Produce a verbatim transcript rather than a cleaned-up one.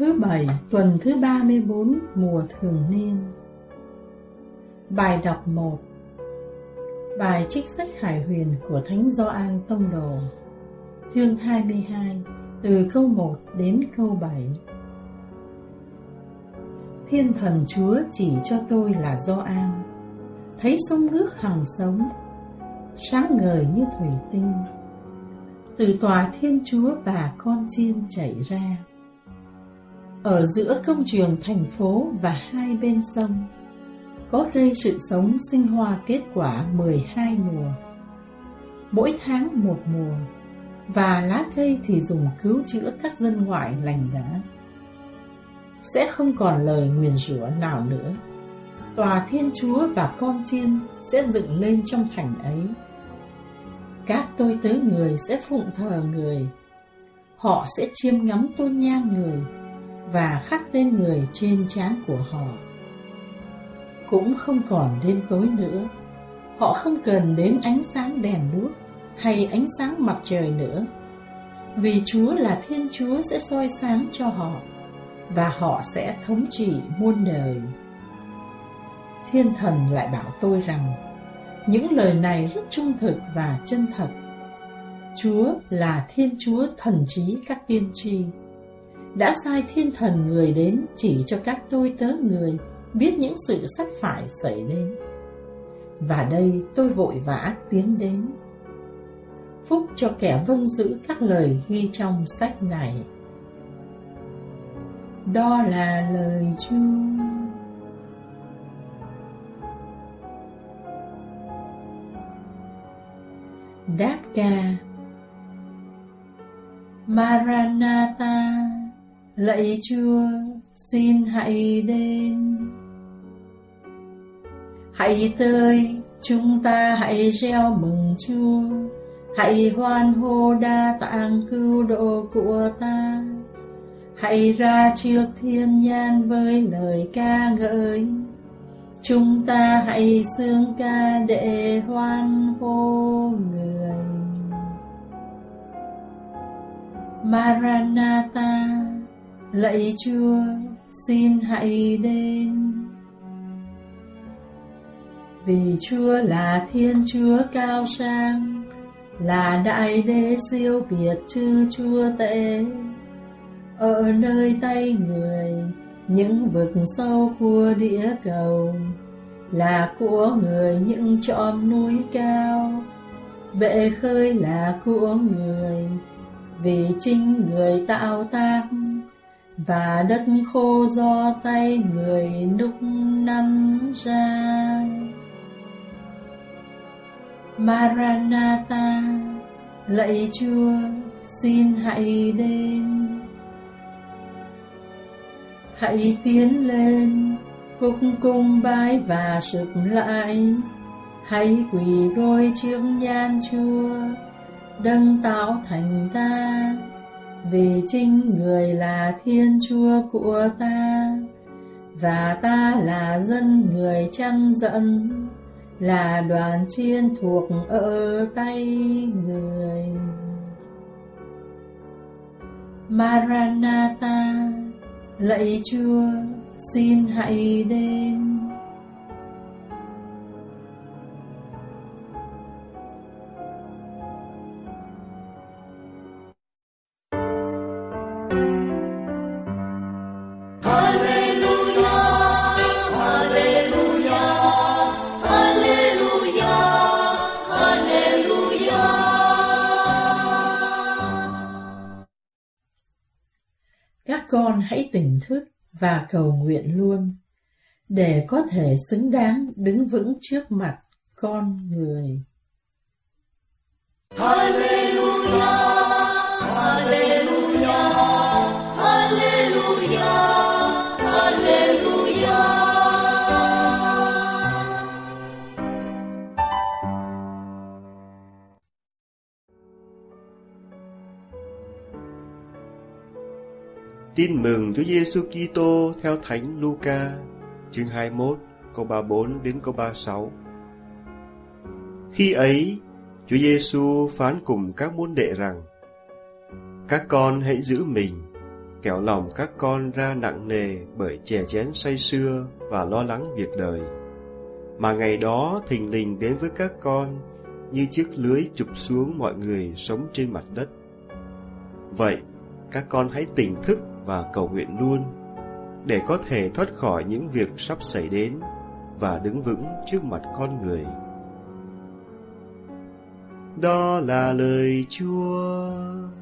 Thứ bảy, tuần thứ ba mươi bốn, mùa thường niên. Bài đọc một. Bài trích sách Hải Huyền của Thánh Gioan Tông Đồ, chương hai mươi hai, từ câu một đến câu bảy. Thiên thần Chúa chỉ cho tôi là Gioan, thấy sông nước hằng sống, sáng ngời như thủy tinh, từ tòa Thiên Chúa và con chiên chảy ra. Ở giữa công trường thành phố và hai bên sông, có cây sự sống sinh hoa kết quả mười hai mùa, mỗi tháng một mùa, và lá cây thì dùng cứu chữa các dân ngoại lành ngã. Sẽ không còn lời nguyền rủa nào nữa. Tòa Thiên Chúa và con chiên sẽ dựng lên trong thành ấy. Các tôi tớ người sẽ phụng thờ người. Họ sẽ chiêm ngắm tôn nhang người và khắc tên người trên trán của họ. Cũng không còn đêm tối nữa. Họ không cần đến ánh sáng đèn đuốc hay ánh sáng mặt trời nữa, vì Chúa là Thiên Chúa sẽ soi sáng cho họ, và họ sẽ thống trị muôn đời. Thiên thần lại bảo tôi rằng những lời này rất trung thực và chân thật. Chúa là Thiên Chúa thần trí các tiên tri, đã sai thiên thần người đến chỉ cho các tôi tớ người biết những sự sắp phải xảy đến. Và đây tôi vội vã tiến đến. Phúc cho kẻ vâng giữ các lời ghi trong sách này. Đó là lời Chúa. Đáp ca. Maranatha, lạy Chúa, xin hãy đến. Hãy tới, chúng ta hãy reo mừng Chúa, hãy hoan hô đa tạng cứu độ của ta. Hãy ra trước thiên nhãn với lời ca ngợi, chúng ta hãy xướng ca để hoan hô người. Maranatha, lạy Chúa, xin hãy đến. Vì Chúa là Thiên Chúa cao sang, là Đại Đế siêu biệt chư Chúa tể. Ở nơi tay người, những vực sâu của địa cầu, là của người những chòm núi cao. Bệ khơi là của người, vì chính người tạo tác, và đất khô do tay người đúc nắn ra. Maranatha, lạy Chúa, xin hãy đến. Hãy tiến lên, cúc cung bái và sụp lại. Hãy quỳ gối trước nhan Chúa, đấng tạo thành ta. Vì chính người là Thiên Chúa của ta, và ta là dân người chăn dẫn, là đoàn chiên thuộc ở tay người. Maranatha, lạy Chúa, xin hãy đến. Các con hãy tỉnh thức và cầu nguyện luôn, để có thể xứng đáng đứng vững trước mặt con người. Hallelujah, Hallelujah, Hallelujah, Hallelujah. Tin mừng Chúa Giêsu Kitô theo Thánh Luca, chương hai mươi mốt, câu ba mươi bốn đến câu ba mươi sáu. Khi ấy, Chúa Giêsu phán cùng các môn đệ rằng: các con hãy giữ mình, kẻo lòng các con ra nặng nề bởi chè chén say sưa và lo lắng việc đời, mà ngày đó thình lình đến với các con như chiếc lưới chụp xuống mọi người sống trên mặt đất. Vậy, các con hãy tỉnh thức và cầu nguyện luôn, để có thể thoát khỏi những việc sắp xảy đến và đứng vững trước mặt con người. Đó là lời Chúa.